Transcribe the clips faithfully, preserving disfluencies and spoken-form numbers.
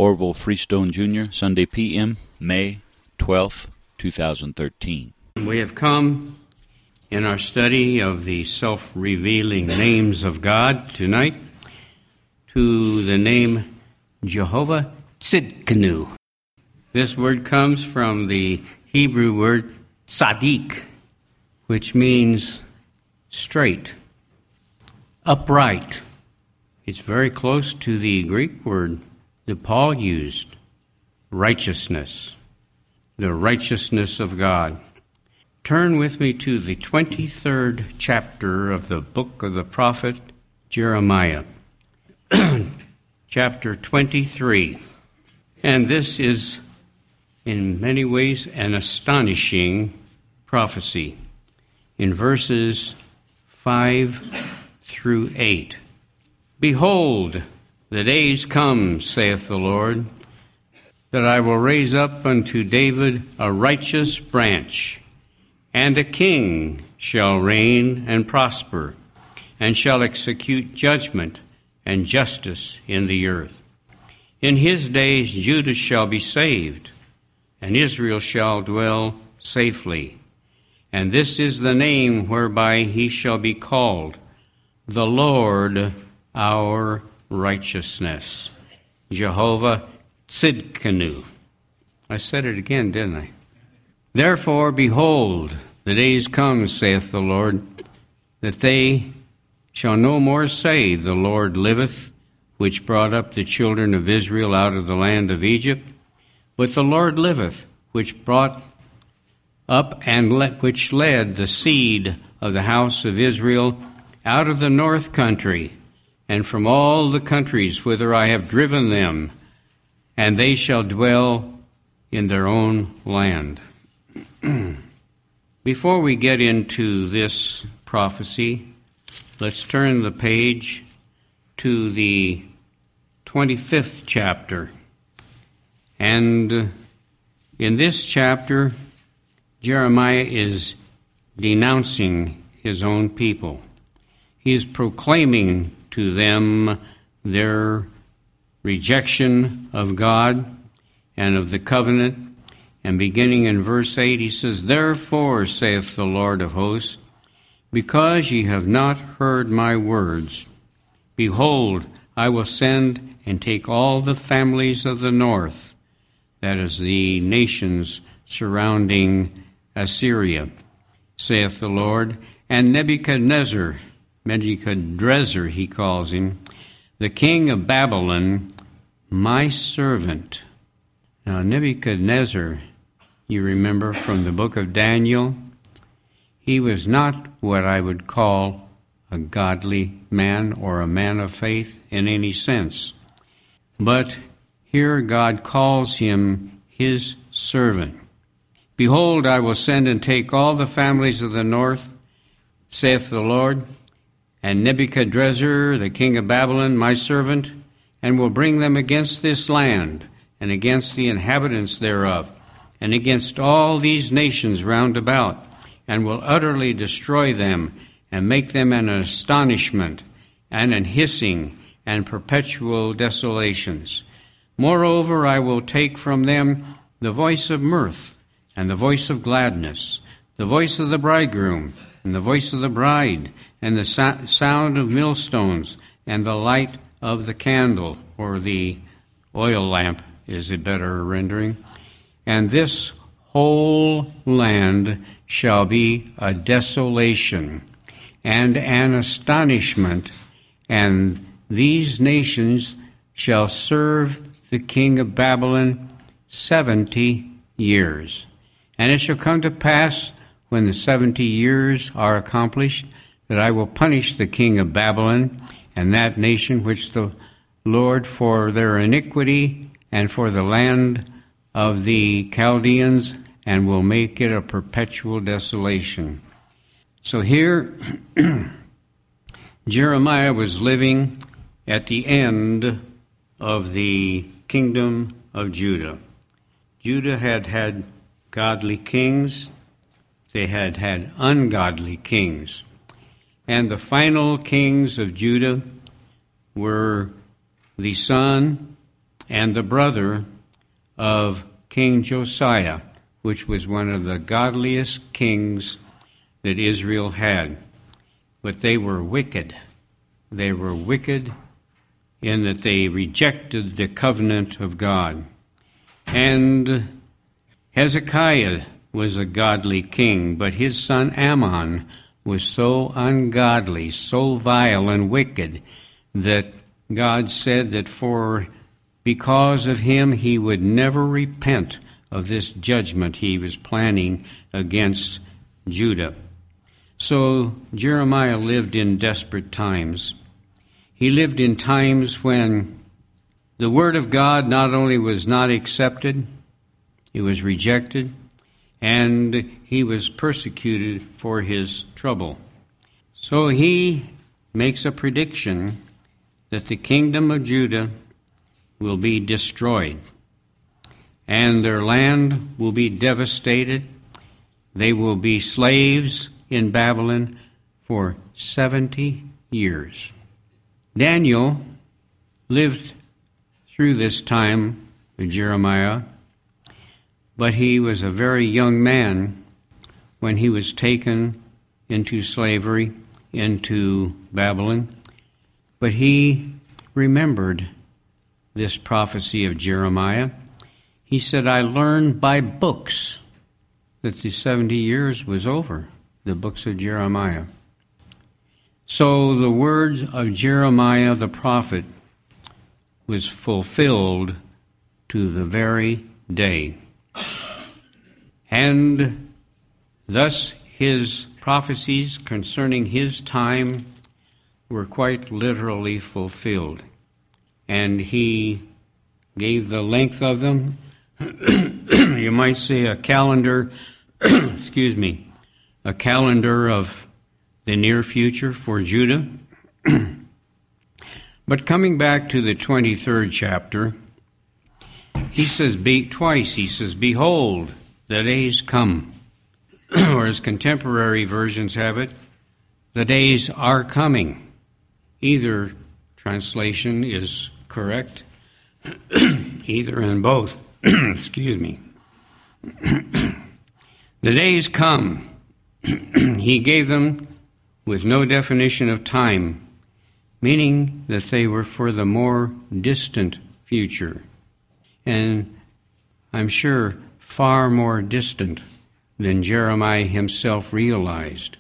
Orville Freestone Junior, Sunday P M, May twelfth, twenty thirteen. We have come in our study of the self-revealing names of God tonight to the name Jehovah Tzidkenu. This word comes from the Hebrew word tzaddik, which means straight, upright. It's very close to the Greek word that Paul used, righteousness, the righteousness of God. Turn with me to the twenty-third chapter of the book of the prophet Jeremiah, chapter twenty-three. And this is, in many ways, an astonishing prophecy. In verses five through eight. Behold, the days come, saith the Lord, that I will raise up unto David a righteous branch, and a king shall reign and prosper, and shall execute judgment and justice in the earth. In his days Judah shall be saved, and Israel shall dwell safely. And this is the name whereby he shall be called, the Lord our righteousness, Jehovah Tzidkenu. I said it again, didn't I? Therefore, behold, the days come, saith the Lord, that they shall no more say, the Lord liveth, which brought up the children of Israel out of the land of Egypt, but the Lord liveth, which brought up and le- which led the seed of the house of Israel out of the north country, and from all the countries whither I have driven them, and they shall dwell in their own land. Before we get into this prophecy, let's turn the page to the twenty-fifth chapter. And in this chapter, Jeremiah is denouncing his own people. He is proclaiming to them their rejection of God and of the covenant. And beginning in verse eight, he says, Therefore, saith the Lord of hosts, because ye have not heard my words, behold, I will send and take all the families of the north, that is, the nations surrounding Assyria, saith the Lord, and Nebuchadnezzar, Nebuchadrezzar he calls him, the king of Babylon, my servant. Now, Nebuchadnezzar, you remember from the book of Daniel, he was not what I would call a godly man or a man of faith in any sense. But here God calls him his servant. Behold, I will send and take all the families of the north, saith the Lord, and Nebuchadrezzar, the king of Babylon, my servant, and will bring them against this land, and against the inhabitants thereof, and against all these nations round about, and will utterly destroy them, and make them an astonishment, and an hissing, and perpetual desolations. Moreover, I will take from them the voice of mirth, and the voice of gladness, the voice of the bridegroom, and the voice of the bride, and the so- sound of millstones, and the light of the candle, or the oil lamp is a better rendering. And this whole land shall be a desolation and an astonishment, and these nations shall serve the king of Babylon seventy years. And it shall come to pass, when the seventy years are accomplished, that I will punish the king of Babylon and that nation which the Lord for their iniquity and for the land of the Chaldeans, and will make it a perpetual desolation. So here, Jeremiah was living at the end of the kingdom of Judah. Judah had had godly kings. They had had ungodly kings. And the final kings of Judah were the son and the brother of King Josiah, which was one of the godliest kings that Israel had. But they were wicked. They were wicked in that they rejected the covenant of God. And Hezekiah was a godly king, but his son Ammon was so ungodly, so vile and wicked, that God said that for because of him he would never repent of this judgment he was planning against Judah. So Jeremiah lived in desperate times. He lived in times when the word of God not only was not accepted, it was rejected, and he was persecuted for his trouble. So he makes a prediction that the kingdom of Judah will be destroyed, and their land will be devastated. They will be slaves in Babylon for seventy years. Daniel lived through this time with Jeremiah, but he was a very young man when he was taken into slavery, into Babylon. But he remembered this prophecy of Jeremiah. He said, I learned by books that the seventy years was over, the books of Jeremiah. So the words of Jeremiah the prophet was fulfilled to the very day. And thus his prophecies concerning his time were quite literally fulfilled. And he gave the length of them. You might say a calendar, excuse me, a calendar of the near future for Judah. But coming back to the twenty-third chapter, he says, be, twice he says, behold, the days come. Or as contemporary versions have it, the days are coming. Either translation is correct, either and both. Excuse me. The days come. He gave them with no definition of time, meaning that they were for the more distant future. And I'm sure far more distant than Jeremiah himself realized,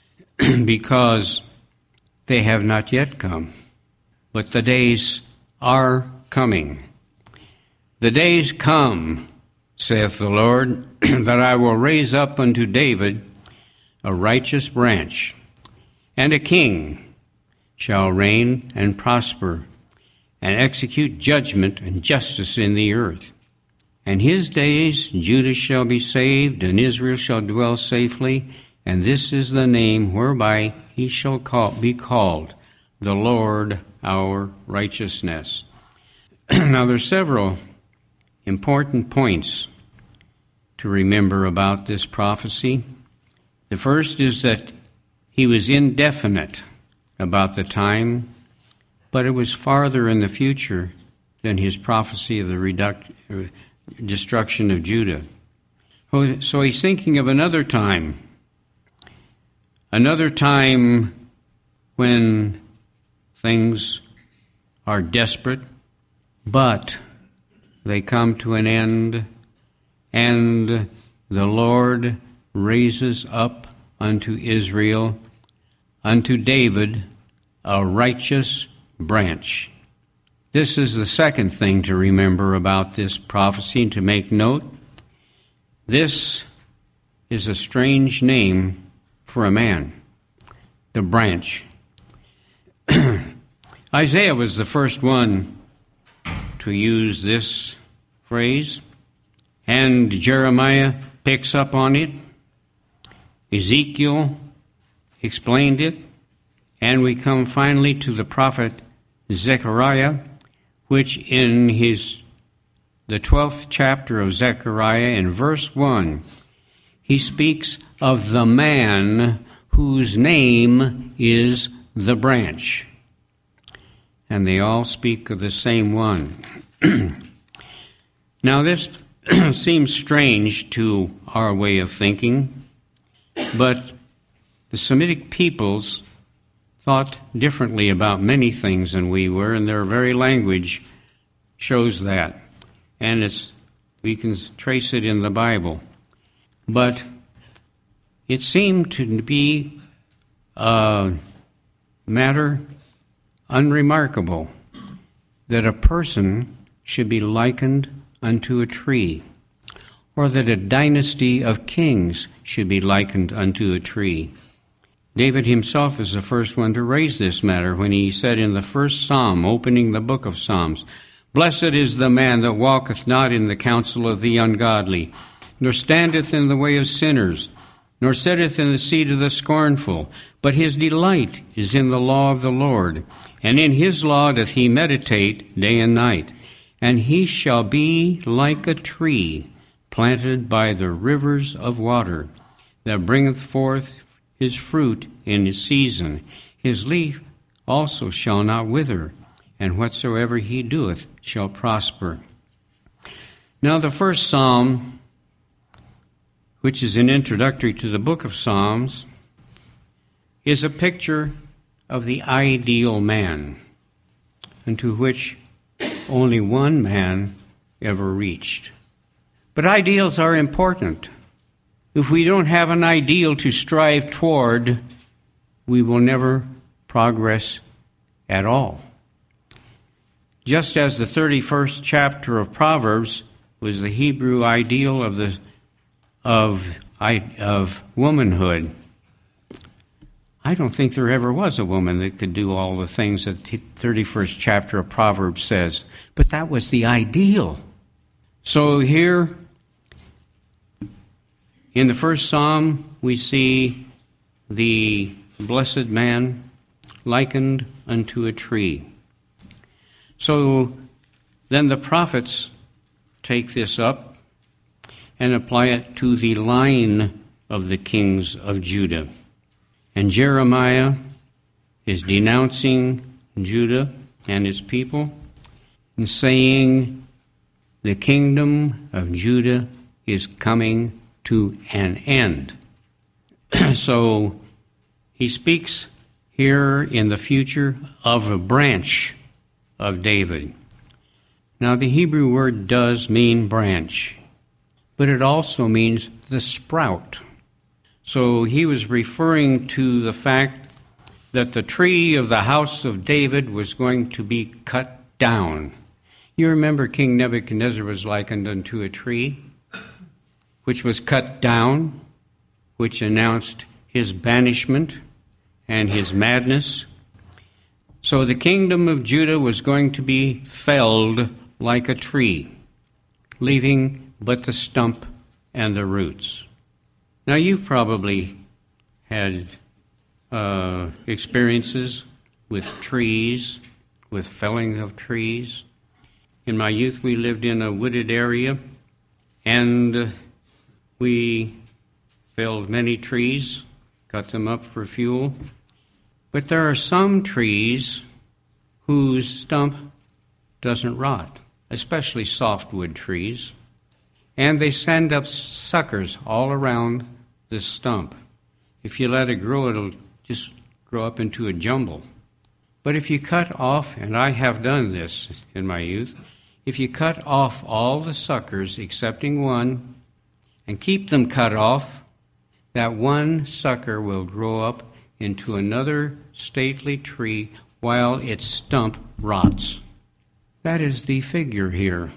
because they have not yet come, but the days are coming. The days come, saith the Lord, that I will raise up unto David a righteous branch, and a king shall reign and prosper, and execute judgment and justice in the earth. And his days Judah shall be saved, and Israel shall dwell safely, and this is the name whereby he shall call, be called, the Lord our righteousness. Now there's several important points to remember about this prophecy. The first is that he was indefinite about the time, but it was farther in the future than his prophecy of the reduct, uh, destruction of Judah. So he's thinking of another time, another time when things are desperate, but they come to an end, and the Lord raises up unto Israel, unto David, a righteous branch. This is the second thing to remember about this prophecy and to make note. This is a strange name for a man, the branch. Isaiah was the first one to use this phrase, and Jeremiah picks up on it. Ezekiel explained it, and we come finally to the prophet Zechariah, which in his the twelfth chapter of Zechariah, in verse one, he speaks of the man whose name is the branch. And they all speak of the same one. Now, this seems strange to our way of thinking, but the Semitic peoples thought differently about many things than we were, and their very language shows that. And it's, we can trace it in the Bible. But it seemed to be a matter unremarkable that a person should be likened unto a tree, or that a dynasty of kings should be likened unto a tree. David himself is the first one to raise this matter when he said in the first psalm, opening the book of Psalms, "Blessed is the man that walketh not in the counsel of the ungodly, nor standeth in the way of sinners, nor sitteth in the seat of the scornful, but his delight is in the law of the Lord, and in his law doth he meditate day and night. And he shall be like a tree planted by the rivers of water, that bringeth forth his fruit in his season. His leaf also shall not wither, and whatsoever he doeth shall prosper." Now the first psalm, which is an introductory to the book of Psalms, is a picture of the ideal man, unto which only one man ever reached. But ideals are important. If we don't have an ideal to strive toward, we will never progress at all. Just as the thirty-first chapter of Proverbs was the Hebrew ideal of the of of womanhood, I don't think there ever was a woman that could do all the things that the thirty-first chapter of Proverbs says. But that was the ideal. So here, in the first psalm, we see the blessed man likened unto a tree. So then the prophets take this up and apply it to the line of the kings of Judah. And Jeremiah is denouncing Judah and his people and saying the kingdom of Judah is coming to an end. So he speaks here in the future of a branch of David. Now the Hebrew word does mean branch, but it also means the sprout. So he was referring to the fact that the tree of the house of David was going to be cut down. You remember King Nebuchadnezzar was likened unto a tree, which was cut down, which announced his banishment and his madness. So the kingdom of Judah was going to be felled like a tree, leaving but the stump and the roots. Now, you've probably had uh, experiences with trees, with felling of trees. In my youth, we lived in a wooded area, and we felled many trees, cut them up for fuel. But there are some trees whose stump doesn't rot, especially softwood trees, and they send up suckers all around the stump. If you let it grow, it'll just grow up into a jumble. But if you cut off, and I have done this in my youth, if you cut off all the suckers excepting one and keep them cut off, that one sucker will grow up into another stately tree while its stump rots. That is the figure here.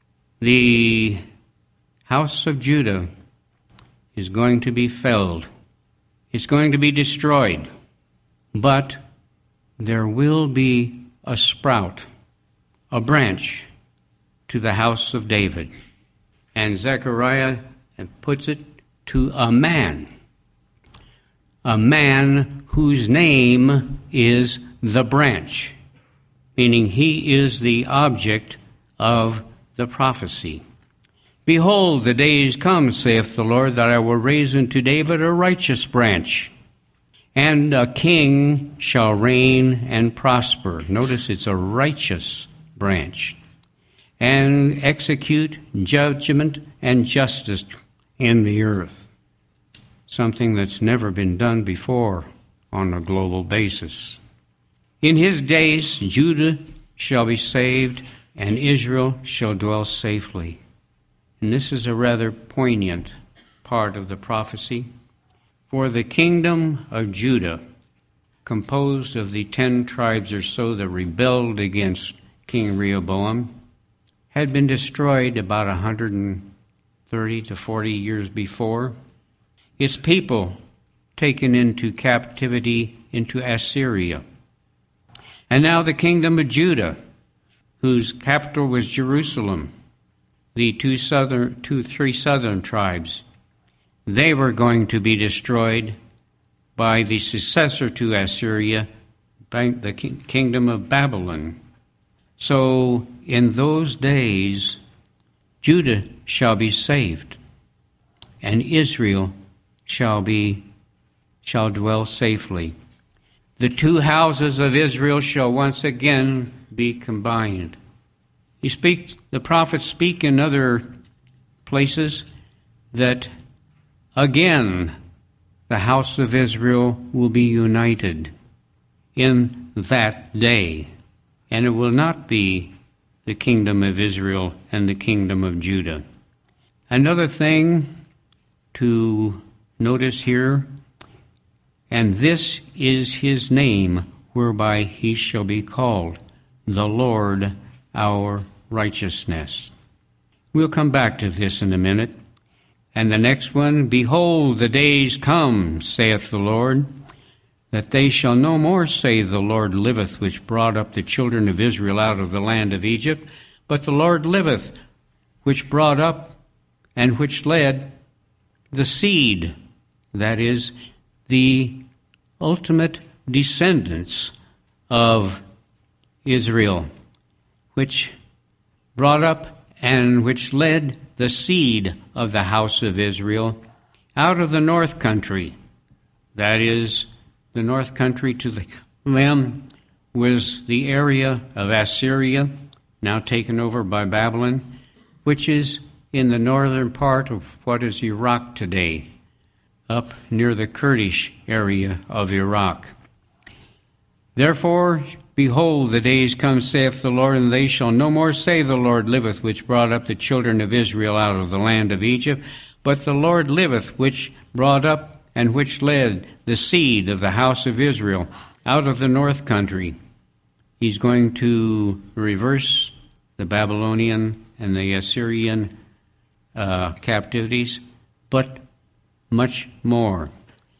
The house of Judah is going to be felled. It's going to be destroyed. But there will be a sprout, a branch to the house of David. And Zechariah puts it to a man. A man whose name is the branch, meaning he is the object of the prophecy. Behold, the days come, saith the Lord, that I will raise unto David a righteous branch, and a king shall reign and prosper. Notice it's a righteous branch. and execute judgment and justice in the earth. Something that's never been done before on a global basis. In his days, Judah shall be saved, and Israel shall dwell safely. And this is a rather poignant part of the prophecy. For the kingdom of Judah, composed of the ten tribes or so that rebelled against King Rehoboam, had been destroyed about one hundred thirty to forty years before. Its people taken into captivity into Assyria. And now the kingdom of Judah, whose capital was Jerusalem, the two southern, two, three southern tribes, they were going to be destroyed by the successor to Assyria, by the kingdom of Babylon. So in those days, Judah shall be saved, and Israel shall be shall dwell safely. The two houses of Israel shall once again be combined. He speaks, the prophets speak in other places that again the house of Israel will be united in that day, and it will not be the kingdom of Israel and the kingdom of Judah. Another thing to notice here, and this is his name whereby he shall be called, the Lord our righteousness. We'll come back to this in a minute. And the next one, behold, the days come, saith the Lord, that they shall no more say, the Lord liveth, which brought up the children of Israel out of the land of Egypt, but the Lord liveth, which brought up and which led the seed, that is, the ultimate descendants of Israel, which brought up and which led the seed of the house of Israel out of the north country. That is, the north country to the them was the area of Assyria, now taken over by Babylon, which is in the northern part of what is Iraq today, up near the Kurdish area of Iraq. Therefore, behold, the days come, saith the Lord, and they shall no more say, the Lord liveth, which brought up the children of Israel out of the land of Egypt, but the Lord liveth, which brought up and which led the seed of the house of Israel out of the north country. He's going to reverse the Babylonian and the Assyrian uh, captivities, but much more.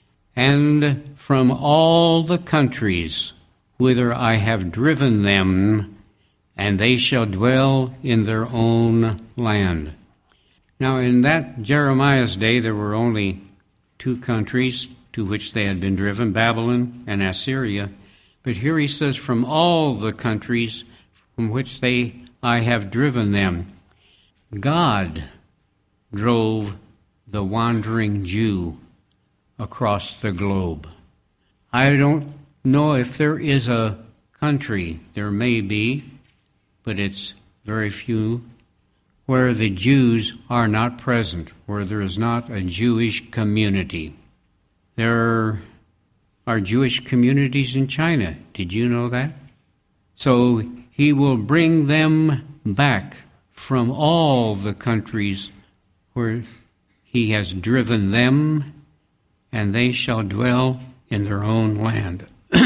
And from all the countries whither I have driven them, and they shall dwell in their own land. Now, in that Jeremiah's day, there were only two countries to which they had been driven, Babylon and Assyria. But here he says, from all the countries from which they I have driven them. God drove the wandering Jew across the globe. I don't know if there is a country, there may be, but it's very few, where the Jews are not present, where there is not a Jewish community. There are Jewish communities in China. Did you know that? So he will bring them back from all the countries where he has driven them, and they shall dwell in their own land.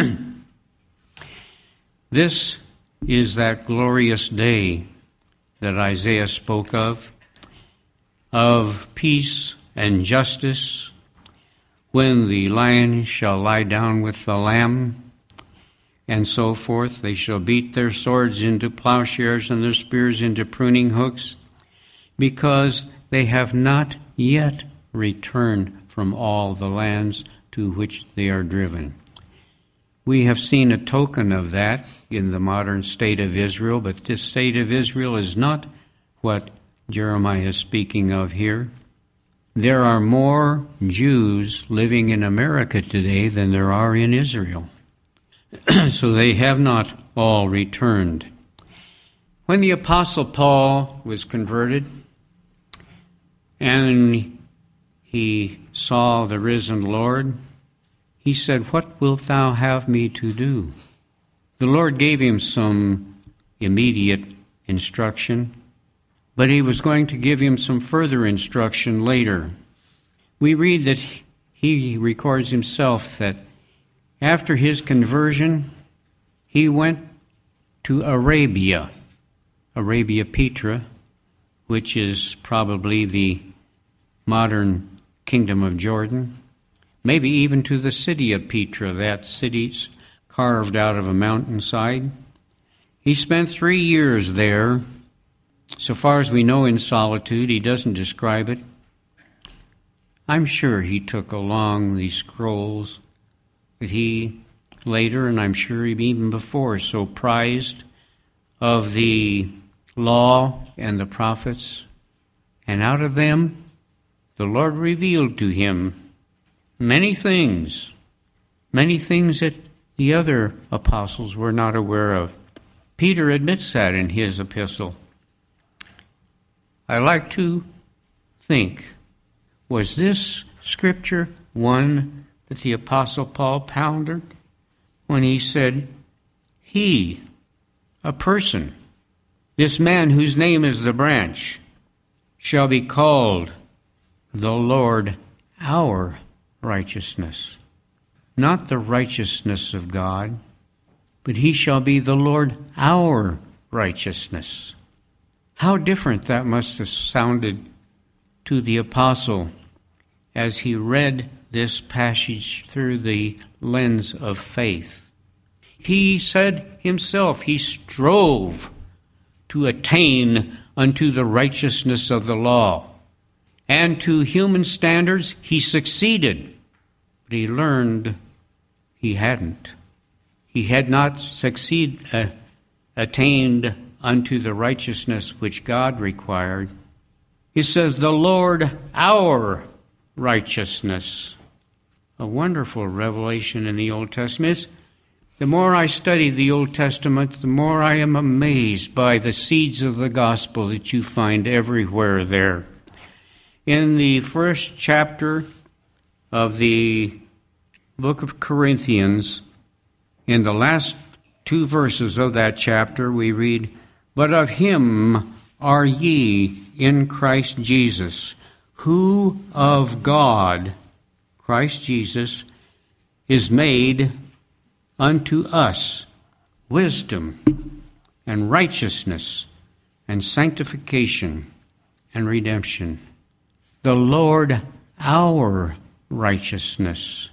This is that glorious day that Isaiah spoke of, of peace and justice, when the lion shall lie down with the lamb, and so forth. They shall beat their swords into plowshares and their spears into pruning hooks, because they have not yet returned from all the lands to which they are driven. We have seen a token of that in the modern state of Israel, but this state of Israel is not what Jeremiah is speaking of here. There are more Jews living in America today than there are in Israel. So they have not all returned. When the Apostle Paul was converted and he saw the risen Lord, he said, "What wilt thou have me to do?" The Lord gave him some immediate instruction, but he was going to give him some further instruction later. We read that he records himself that after his conversion, he went to Arabia, Arabia Petra, which is probably the modern kingdom of Jordan, maybe even to the city of Petra, that city's carved out of a mountainside. He spent three years there, so far as we know, in solitude. He doesn't describe it. I'm sure he took along these scrolls that he later, and I'm sure even before, so prized of the law and the prophets, and out of them the Lord revealed to him many things, many things that the other apostles were not aware of. Peter admits that in his epistle. I like to think, was this scripture one that the Apostle Paul pondered when he said, he, a person, this man whose name is the branch, shall be called the Lord our righteousness. Not the righteousness of God, but he shall be the Lord our righteousness. How different that must have sounded to the apostle as he read this passage through the lens of faith. He said himself, he strove to attain unto the righteousness of the law. And to human standards, he succeeded. But he learned he hadn't. He had not succeed, uh, attained unto the righteousness which God required. He says, the Lord our righteousness. A wonderful revelation in the Old Testament. The more I study the Old Testament, the more I am amazed by the seeds of the gospel that you find everywhere there. In the first chapter of the book of Corinthians, in the last two verses of that chapter, we read, but of him are ye in Christ Jesus, who of God, Christ Jesus, is made unto us wisdom and righteousness and sanctification and redemption. The Lord our righteousness.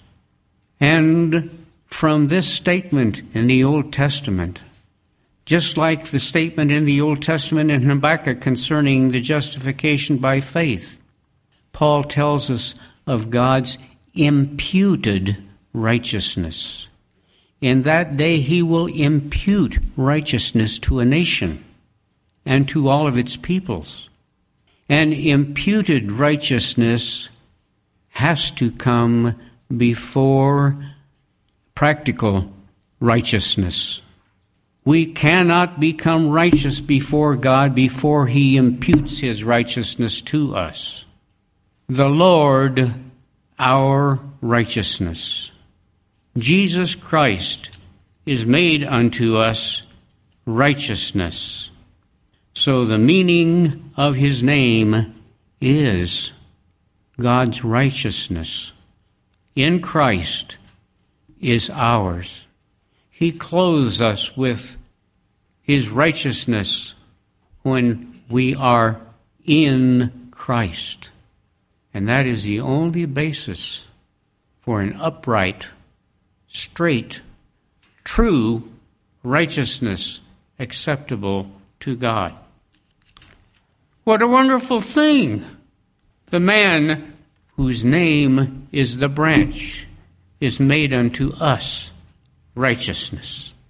And from this statement in the Old Testament, just like the statement in the Old Testament in Habakkuk concerning the justification by faith, Paul tells us of God's imputed righteousness. In that day he will impute righteousness to a nation and to all of its peoples. And imputed righteousness has to come before practical righteousness. We cannot become righteous before God before he imputes his righteousness to us. The Lord our righteousness. Jesus Christ is made unto us righteousness. So the meaning of his name is God's righteousness in Christ is ours. He clothes us with his righteousness when we are in Christ. And that is the only basis for an upright, straight, true righteousness acceptable to God. What a wonderful thing! The man whose name is the branch is made unto us righteousness.